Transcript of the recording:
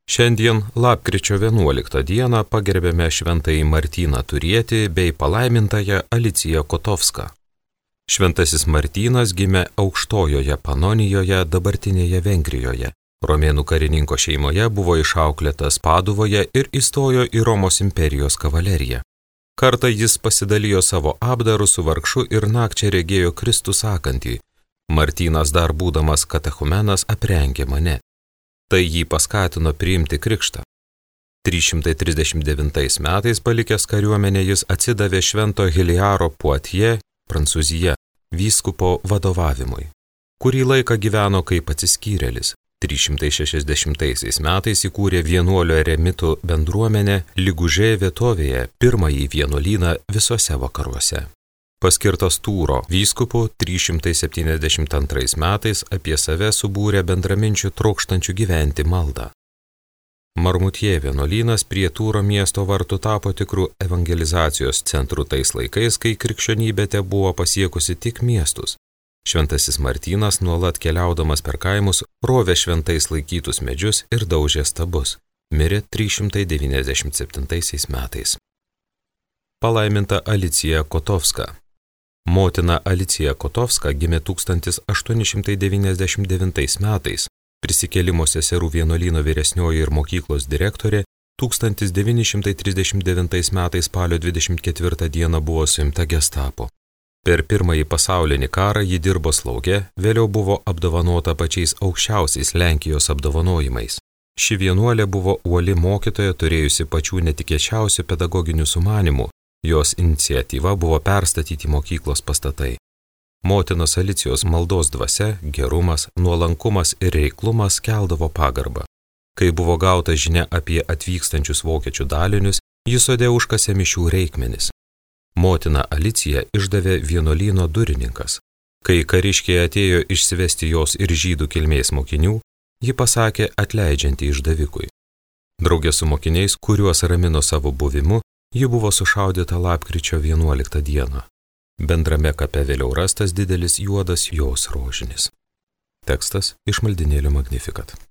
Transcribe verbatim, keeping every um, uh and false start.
Šiandien lapkričio vienuoliktą dieną pagerbėme šventąjį Martyną Turietį bei palaimintąją Aliciją Kotovską. Šventasis Martynas gimė Aukštojoje Panonijoje, dabartinėje Vengrijoje. Romėnų karininko šeimoje buvo išauklėtas Paduvoje ir įstojo į Romos imperijos kavaleriją. Kartą jis pasidalijo savo apdaru su vargšu ir nakčia regėjo Kristų sakantį: Martynas dar būdamas katechumenas aprengė mane. Tai jį paskatino priimti krikštą. trys šimtai trisdešimt devintais metais palikęs kariuomenę jis atsidavė Švento Hiliaro Poitiers, Prancūzija, vyskupo vadovavimui. Kurį laiką gyveno kaip atsiskyrėlis. trys šimtai šešiasdešimtaisiais metais įkūrė vienuolio eremitų bendruomenę Ligužė vietovėje, pirmąjį vienuolyną visuose vakaruose. Paskirtas Tūro vyskupu trys šimtai septyniasdešimt antrais metais apie save subūrė bendraminčių trokštančių gyventi maldą. Marmutie vienuolynas prie Tūro miesto vartų tapo tikrų evangelizacijos centrų tais laikais, kai krikščionybė te buvo pasiekusi tik miestus. Šventasis Martynas nuolat keliaudamas per kaimus rovė šventais laikytus medžius ir daužė stabus. Mirė trys šimtai devyniasdešimt septintaisiais metais. Palaiminta Alicija Kotovska. Motina Alicija Kotovska gimė tūkstantis aštuoni šimtai devyniasdešimt devintais metais. Prisikėlimo seserų vienuolyno vyresnioji ir mokyklos direktorė tūkstantis devyni šimtai trisdešimt devintais metais spalio dvidešimt ketvirtą dieną buvo suimta gestapo. Per pirmąjį pasaulinį karą ji dirbo slauge, vėliau buvo apdovanota pačiais aukščiausiais Lenkijos apdovanojimais. Ši vienuolė buvo uoli mokytoja, turėjusi pačių netikėčiausių pedagoginių sumanimų. Jos iniciatyva buvo perstatyti mokyklos pastatai. Motinos Alicijos maldos dvasia, gerumas, nuolankumas ir reiklumas keldavo pagarbą. Kai buvo gauta žinia apie atvykstančius vokiečių dalinius, ji sode užkasė mišių reikmenis. Motina Alicija išdavė vienuolyno durininkas. Kai kariškiai atėjo išsivesti jos ir žydų kilmės mokinių, ji pasakė atleidžianti išdavikui. Draugė su mokiniais, kuriuos ramino savo buvimu, ji buvo sušaudyta lapkričio vienuoliktą dieną. Bendrame kape vėliau rastas didelis juodas jos rožinis. Tekstas iš maldynėlio Magnificat.